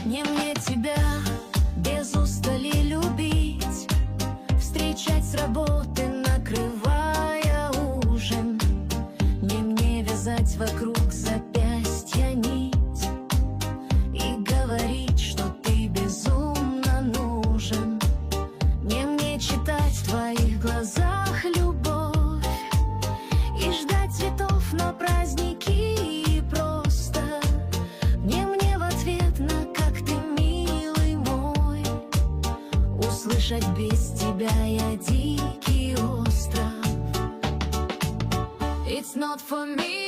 Не мне тебя без устали любить, встречать с работы, накрывая ужин. Не мне вязать вокруг запястья нить и говорить, что ты безумно нужен. Не мне читать в твоих глазах любовь и ждать цветов на праздники и просто. Не мне в ответ на «как ты, милый мой», услышать без тебя я дикий остров. It's not for me.